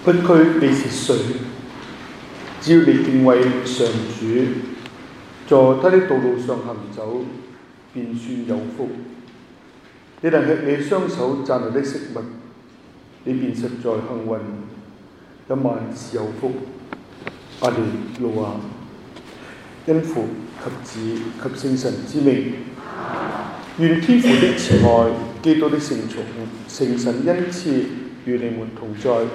不拘你是誰，只要你敬畏上主，在他的道路上行走，便算有福。你能吃你雙手賺來的食物，你便實在幸運，有萬事有福。阿利路亞，因父及子及聖神之名，願天父的慈愛、基督的聖寵、聖神恩賜與你們同在。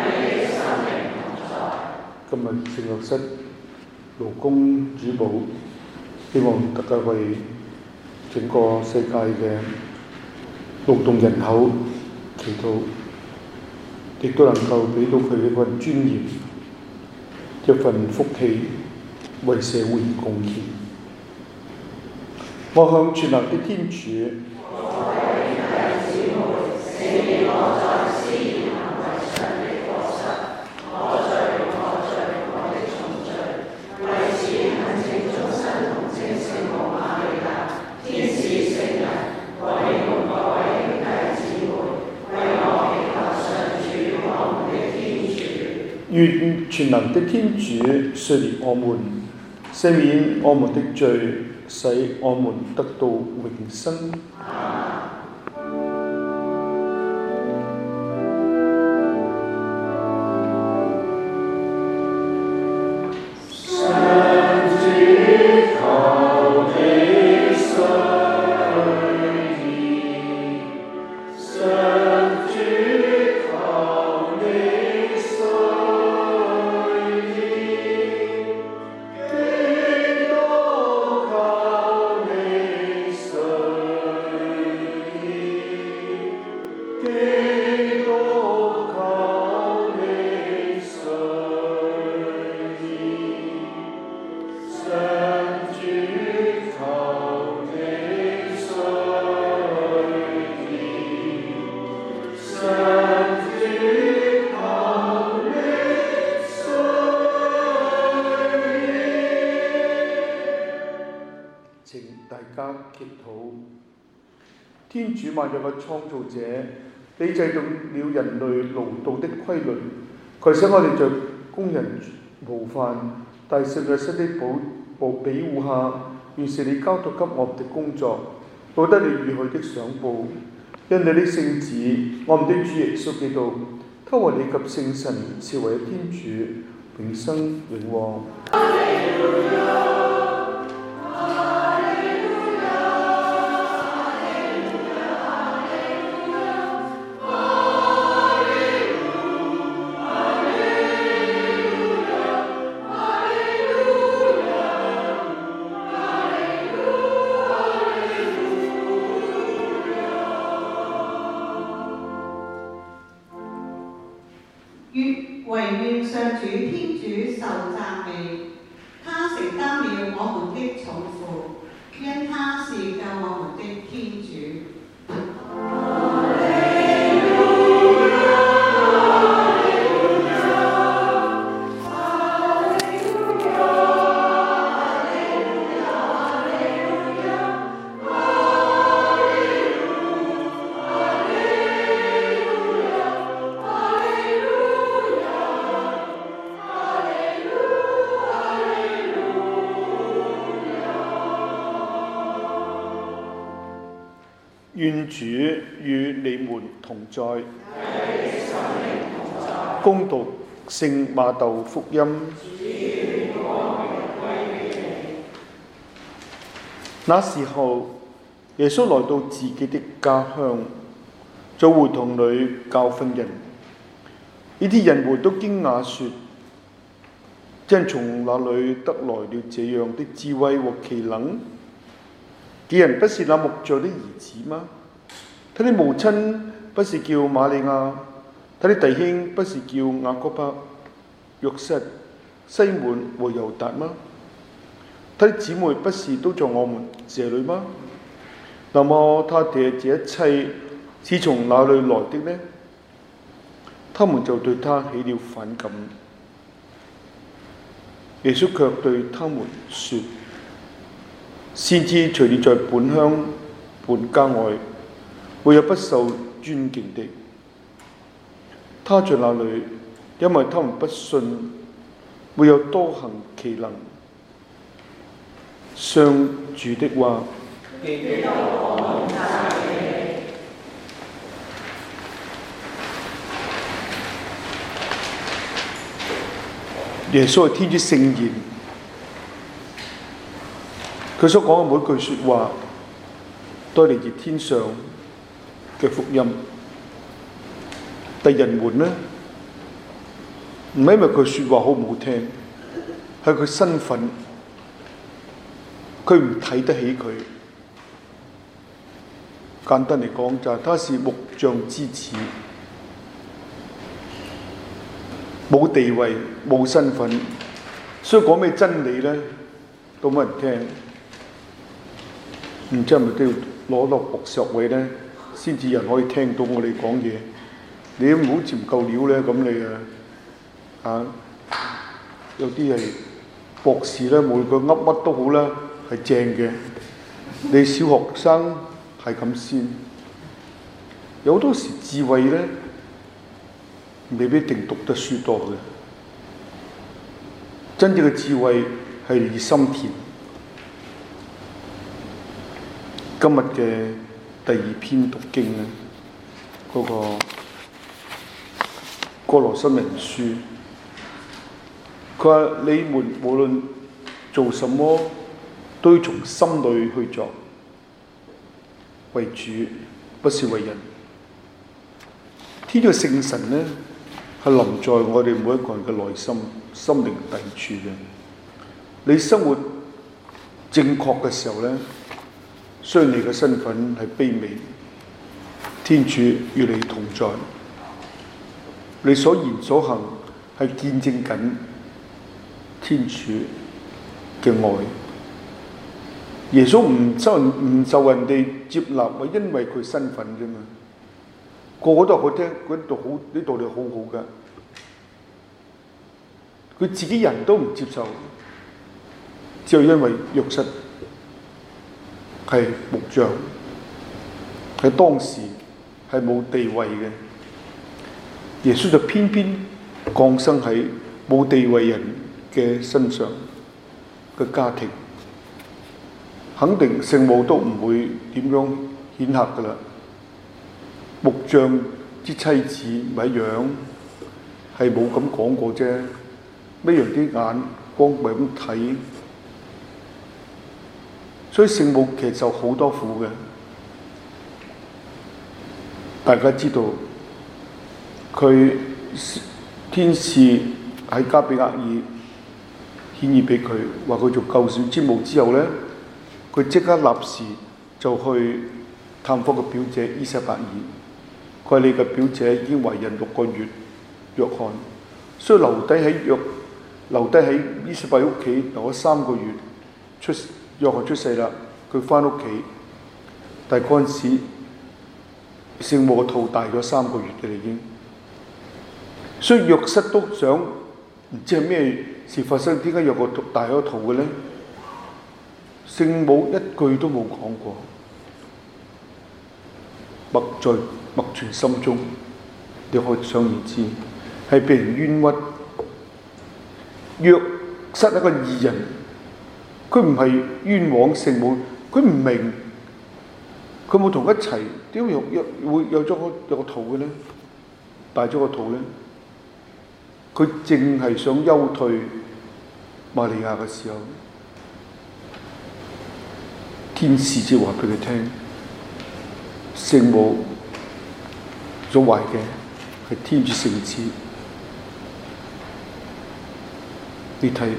今日聖樂室勞工主保，希望大家為整個世界嘅勞動人口祈禱，亦都能夠俾到佢一份尊嚴、一份福氣，為社會貢獻。我向全能的天主，願全能的天主垂憐我們，赦免我們的罪，使我們得到永生。天主萬有嘅創造者，你制定了人類勞動的規律，佢使我哋在工人無飯，但聖若瑟的保護下，完成你交託給我們的工作，獲得你預許的賞報。因你的聖子，我們的主耶穌基督，他和你及聖神是為天主，永生永王。 唯願上主天主受讚美，他承擔了我們的重負，因他是救我們的天主。 願主與你們同在。恭讀聖瑪竇福音。那時候，耶穌來到自己的家鄉，在會堂裏教訓人。呢啲人們都驚訝說：這人從哪裏得來了這樣的智慧和奇能？這人不是那木匠的兒子嗎？他的母親不是叫瑪利亞，他的弟兄不是叫雅各伯、約瑟、西滿和猶達嗎？他的姊妹不是都在我們這裏嗎？那麼他的這一切是從哪裏來的呢？他們就對他起了反感。耶穌卻對他們說：先知除了在本鄉本家外，沒有不受尊敬的。他在那裏因為他們不信會有多行奇能。上主的話。耶穌係天主聖言，佢所講嘅每句説話都係嚟自天上嘅福音。但人們呢，唔係因為佢説話好唔好聽，係佢身份，佢唔睇得起佢。簡單嚟講就係他是木匠之子，冇地位冇身份，所以講咩真理呢都冇人聽。唔知係咪都要攞落博士學位呢先至人可以聽到我哋講嘢？你好似唔夠料呢，咁你有啲係博士呢，每個噏乜都好啦，係正嘅。你小學生係咁先，有好多時智慧呢，未必一定讀得書多嘅。真正嘅智慧係嚟自心田。今日嘅第二篇讀經呢，嗰個哥羅森人書，佢話你們無論做什麼，都要從心裏去做，為主，不是為人。天主聖神呢，係臨在我哋每一個人嘅內心、心靈底處嘅。你生活正確嘅時候呢，雖然你嘅身份係卑微，天主與你同在，你所言所行係見證緊天主嘅愛。耶穌唔受人哋接納，係因為佢身份啫嘛。個個都話佢聽嗰度好，呢道理好好噶。佢自己人都唔接受，只係因為約瑟係木匠，喺當時係冇地位嘅。耶穌就偏偏降生喺冇地位人嘅身上嘅家庭，肯定聖母都唔會點樣顯赫噶啦。木匠之妻子咪一樣，係冇咁講過啫。咩樣啲眼光咪咁睇？所以聖母其實受好多苦嘅。大家知道佢天使喺加俾額爾顯現俾佢，話佢做救贖之母之後呢，佢即刻立時就去探訪個表姐依撒伯爾。佢話你嘅表姐已經懷孕6個月，約翰，所以留低喺依撒伯爾屋企留咗3個月，約翰出世啦，佢翻屋企，但係嗰陣時聖母個肚大咗3個月嘅已經，所以約瑟都想唔知係咩事發生，點解約翰大咗肚嘅呢？聖母一句都冇講過，默存心中，你可想而知係被人冤屈。約瑟係一個義人，佢唔係冤枉聖母，佢唔明，佢冇同一齊，點會有咗個肚嘅呢？大咗個肚呢？佢淨係想休退瑪利亞嘅時候，天使就話俾佢聽，聖母所懷嘅係天主聖子。你睇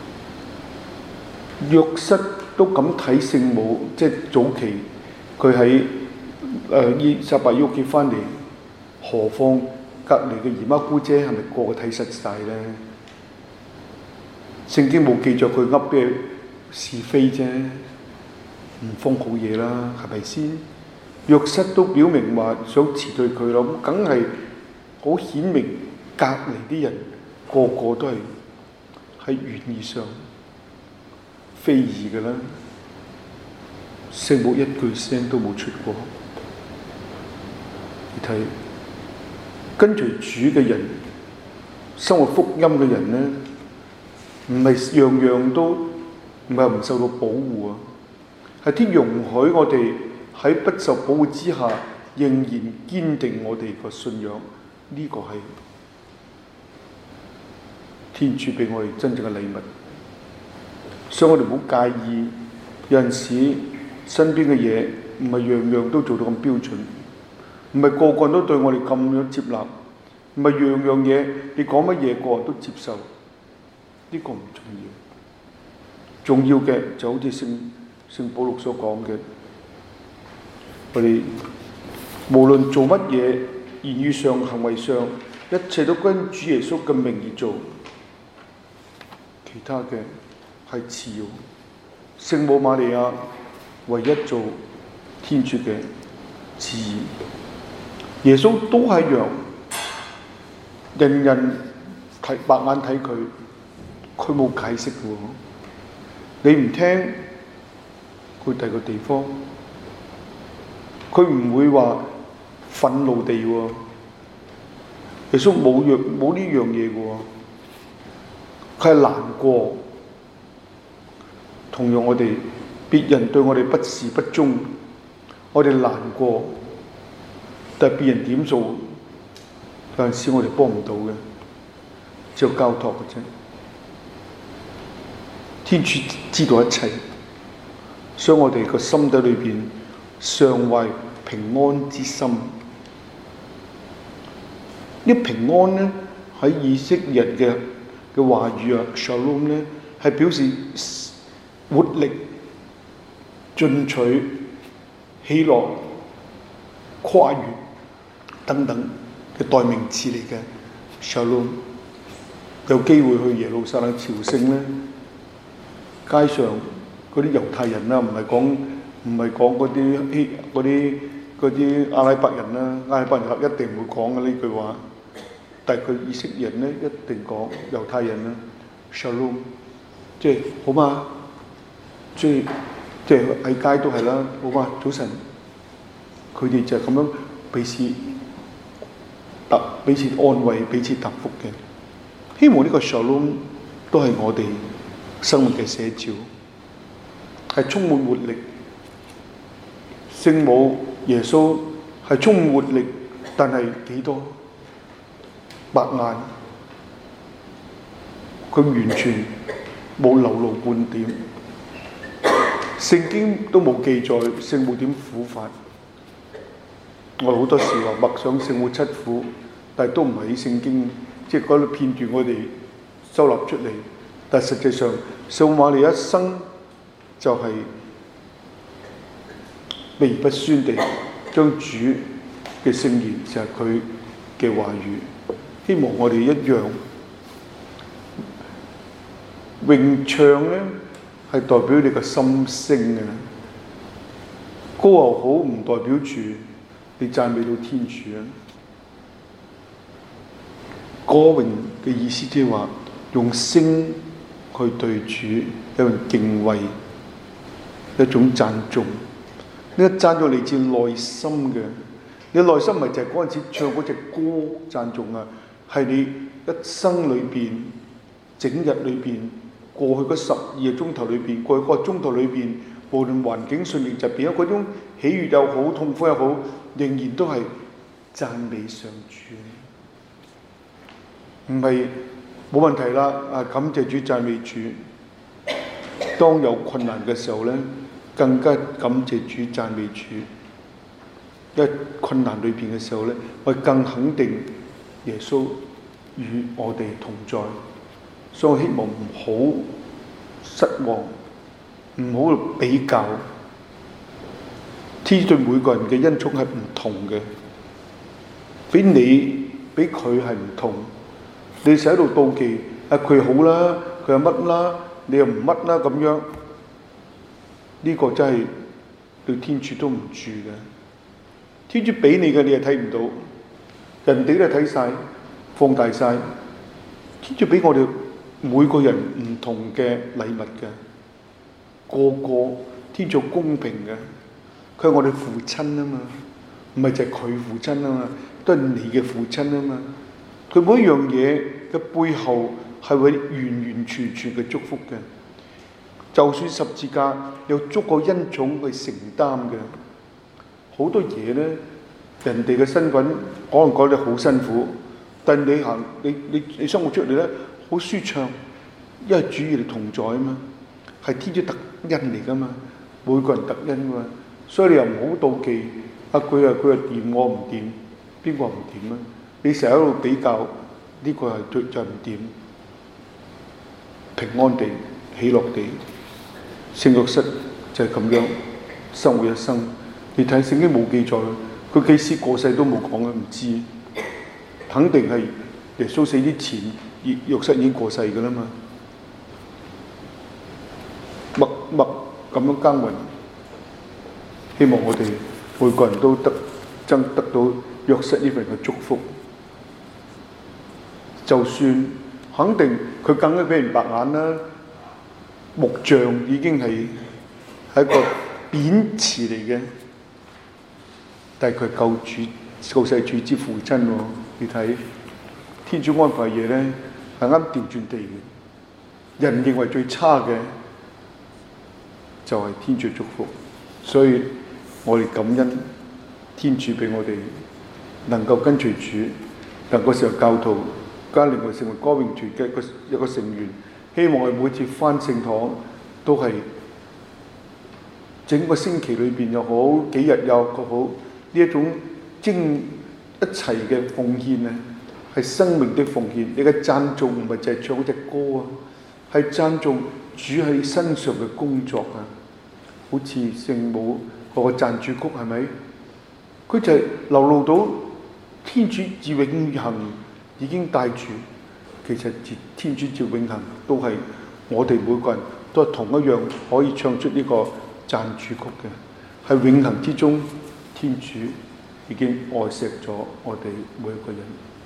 約瑟都咁睇聖母，即係早期佢喺依撒伯爾屋企翻嚟，何況隔離嘅姨媽姑姐係咪個個睇實晒呢？聖經冇記著佢噏咩是非啫，唔封好嘢啦，係咪先？約瑟都表明話想辭退佢咯，咁梗係好顯明隔離啲人個個都係喺願意上非議嘅啦。聖母一句聲都冇出過。你睇跟隨主嘅人生活福音嘅人呢，唔係樣樣都唔係唔受到保護啊，係天容許我哋喺不受保護之下，仍然堅定我哋個信仰。呢個係天主俾我哋真正嘅禮物，所以我哋唔好介意有陣時身邊嘅嘢唔係樣樣都做到咁標準，唔係個個人都對我哋咁樣接納，唔係樣樣嘢你講乜嘢個人都接受，呢個唔重要。重要嘅就好似聖保祿所講嘅，我哋無論做乜嘢，言語上、行為上，一切都跟主耶穌嘅名而做，其他嘅係次要。聖母瑪利亞唯一做天主嘅旨意，耶穌都係一樣，人人睇白眼睇佢，佢冇解釋嘅喎。你唔聽，去第二個地方，佢唔會話憤怒地喎。耶穌冇呢樣嘢嘅喎，佢係難過。同樣我哋別人對我哋不是不忠，我哋難過，但係別人點做，有陣時我哋幫唔到嘅，只有交託嘅啫。天主知道一切，所以我哋個心底裏邊常懷平安之心。呢平安呢，喺以色列人嘅話語啊 ，Shalom 呢係表示活力、進取、喜樂、跨越等等嘅代名詞嚟嘅 Shalom。有機會去耶路撒冷朝聖呢，街上嗰啲猶太人啦，唔係講嗰啲阿拉伯人啦，阿拉伯人一定唔會講嘅呢句話，但係佢以色列人呢，一定講猶太人啦 ，Shalom， 即係好嘛，即係喺街都係啦，好嘛，早晨，佢哋就係咁樣彼此安慰、彼此答覆嘅。希望呢個 Shalom 都係我哋生活嘅寫照，係充滿活力。聖母耶穌係充滿活力，但係幾多白眼，佢完全冇流露半點。聖經都冇記載聖母點苦法。我好多時話默想聖母七苦，但係都唔係喺聖經，即係嗰啲片段我哋收納出嚟。但係實際上，聖母瑪利亞一生就係秘而不宣地將主嘅聖言就係佢嘅話語。希望我哋一樣詠唱咧，係代表你個心聲嘅，歌又好，唔代表住你讚美到天主啊。歌詠嘅意思即係話用聲去對主一種敬畏，一種讚頌。呢個讚頌嚟自內心嘅，你內心唔係就係嗰陣時唱嗰隻歌讚頌啊，係你一生裏邊、整日裏邊、過去嗰12個鐘頭裏邊、過去嗰個鐘頭裏邊，無論環境順逆疾病，嗰種喜悅又好、痛苦又好，仍然都係讚美上主。唔係冇問題啦，感謝主、讚美主。當有困難嘅時候咧，更加感謝主、讚美主。因為困難裏邊嘅時候咧，我更肯定耶穌與我哋同在。所以我希望唔好失望，唔好比較。天主對每個人嘅恩寵係唔同嘅，俾你俾佢係唔同。你成日喺度妒忌，佢好啦，佢又乜啦，你又唔乜啦咁樣，呢個真係對天主都唔住嘅。天主俾你嘅你係睇唔到，人哋都係睇晒，放大晒。天主俾我哋每個人唔同嘅禮物嘅，個個天主公平嘅。佢係我哋父親啊嘛，唔係就係佢父親啊嘛，都係你嘅父親啊嘛。 佢每一樣嘢嘅背後係會完完全全嘅祝福嘅。就算十字架有足夠恩寵去承擔嘅，好多嘢咧，人哋嘅身份可能覺得好辛苦，但你行你生活出嚟咧好舒暢，因為主與你同在啊嘛，係天主特恩嚟噶嘛，每個人特恩噶嘛，所以你又唔好妒忌佢又掂我唔掂，邊個唔掂啊？你成日喺度比較，呢個係就唔掂，平安地喜樂地。聖若瑟就係咁樣生活一生。你睇聖經冇記載，佢幾時過世都冇講嘅，唔知。肯定係耶穌死之前，若瑟已經過世㗎啦嘛。默默咁樣耕耘，希望我哋每個人都得到若瑟呢份嘅祝福。就算肯定佢更加俾人白眼啦。木匠已經係一個貶詞嚟嘅，但係佢係救世主之父親喎。你睇天主安排嘢咧係啱調轉地嘅，人認為最差嘅就係天主祝福，所以我哋感恩天主俾我哋能夠跟隨主，能夠成為教徒，加另外成為歌詠團嘅一個成員。希望我每次返聖堂都係整個星期裏邊又好，幾日又好，呢一種一齊嘅奉獻啊，係生命的奉獻。你嘅讚頌唔係淨係唱嗰隻歌啊，係讚頌主喺你身上嘅工作啊。好似聖母嗰個讚主曲係咪？佢就係流露到天主自永恆已經帶住。其實天主照永恆都係我哋每個人都係同一樣可以唱出呢個讚主曲嘅，喺永恆之中，天主已經愛錫咗我哋每一個人。